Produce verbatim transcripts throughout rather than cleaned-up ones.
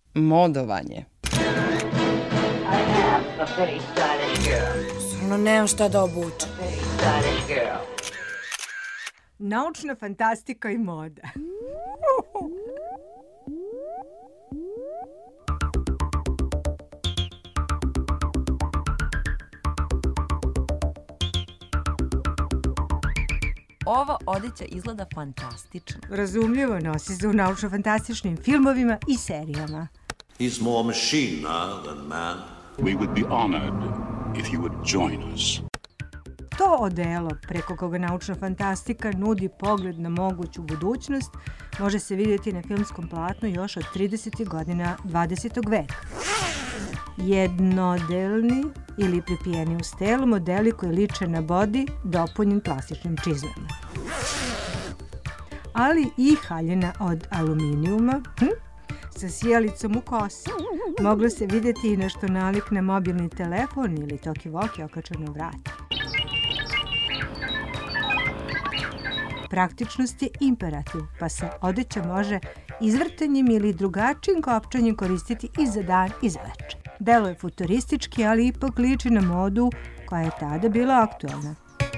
Modovanje. Stvarno nemam šta da obučem. Naučna fantastika i moda. Ova odeća izgleda fantastično. Razumljivo, nosi se u naučno-fantastičnim filmovima i serijama. He's more machine now than man. We would be honored if you would join us. To odelo preko koga naučna fantastika nudi pogled na moguću budućnost može se vidjeti na filmskom platnu još od tridesetih godina dvadesetog veka. Jednodelni ili pripijeni uz telo modeli koji liče na body dopunjen plastičnim čizmama. Ali i haljina od aluminijuma, hm, sa sijalicom u kosi. Moglo se vidjeti i nešto nalik na mobilni telefon ili talkie-walkie okačen na vrata. Praktičnost je imperativ, pa se odeća može izvrtanjem ili drugačijim kopčanjem koristiti i za dan i za večer. Delo je futuristički, ali ipak liči na modu koja je tada bila aktualna.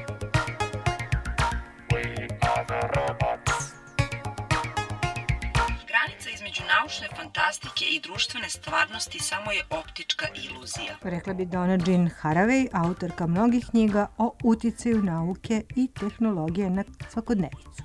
Granica između naučne fantastike i društvene stvarnosti samo je optička iluzija. Rekla bi Donna Jean Haraway, autorka mnogih knjiga o uticaju nauke i tehnologije na svakodnevicu.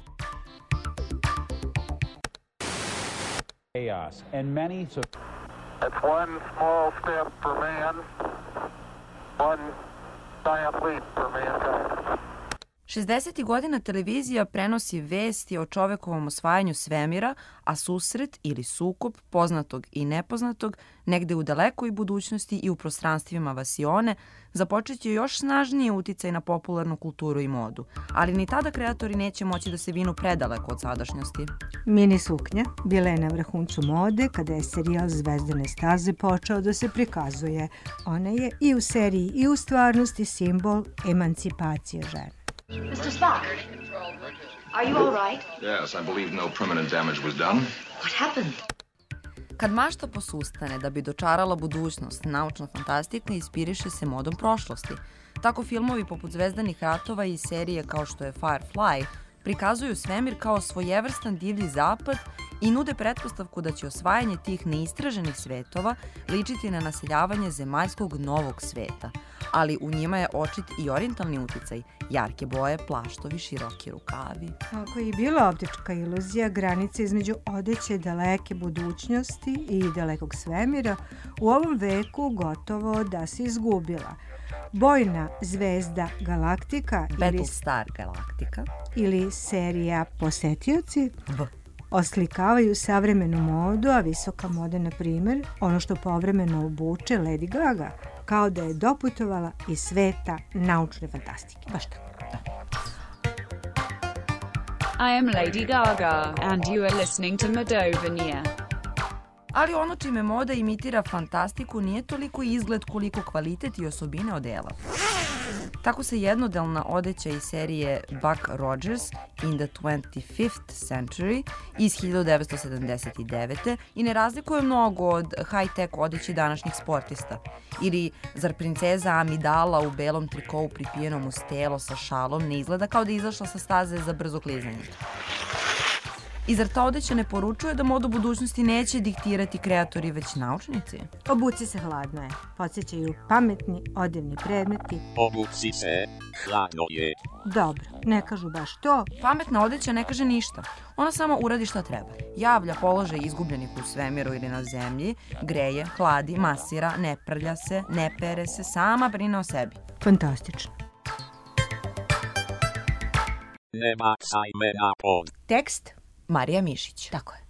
Chaos and many so It's one small step for man, one giant leap for mankind. šezdesetih godina televizija prenosi vesti o čovekovom osvajanju svemira, a susret ili sukob poznatog i nepoznatog negde u dalekoj budućnosti i u prostranstvima vasione započeće još snažnije uticaj na popularnu kulturu i modu. Ali ni tada kreatori neće moći da se vinu predaleko od sadašnjosti. Mini suknja bila je na vrhuncu mode kada je serijal Zvezdane staze počeo da se prikazuje. Ona je i u seriji i u stvarnosti simbol emancipacije žene. Mister Spock, are you all right? Yes, I believe no permanent damage was done. What happened? Kad mašta posustane da bi dočarala budućnost, naučna fantastika inspiriše se modom prošlosti. Tako filmovi poput Zvezdanih ratova i serije kao što je Firefly prikazuju svemir kao svojevrstan divlji zapad i nude pretpostavku da će osvajanje tih neistraženih svetova ličiti na naseljavanje zemaljskog novog sveta. Ali u njima je očit i orijentalni uticaj, jarke boje, plaštovi, široki rukavi. Ako je bila optička iluzija, granica između odeće daleke budućnosti i dalekog svemira u ovom veku gotovo da se izgubila. Bojna zvezda Galaktika Battlestar Galaktika ili serija Posetioci B. oslikavaju savremenu modu, a visoka moda, na primjer, ono što povremeno obuče Lady Gaga, kao da je doputovala iz sveta naučne fantastike. Baš tako. I am Lady Gaga, and you are listening to Madovania. Ali ono čime moda imitira fantastiku nije toliko izgled koliko kvalitet i osobine odela. Tako se jednodelna odeća iz serije Buck Rogers in the twenty-fifth century iz hiljadu devetsto sedamdeset devete i ne razlikuje mnogo od high-tech odeći današnjih sportista. Ili zar princeza Amidala u belom trikovu pripijenom uz telo sa šalom ne izgleda kao da je izašla sa staze za brzo klizanje? I zar ta odeća ne poručuje da modu budućnosti neće diktirati kreatori, već naučnici? Obuci se, hladno je. Podsjećaju pametni odevni predmeti. Obuci se, hladno je. Dobro, ne kažu baš to. Pametna odeća ne kaže ništa. Ona samo uradi šta treba. Javlja položaj izgubljenih u svemiru ili na zemlji, greje, hladi, masira, ne prlja se, ne pere se, sama brine o sebi. Fantastično. Ne bacaj me na pod. Tekst Marija Mišić. Tako je.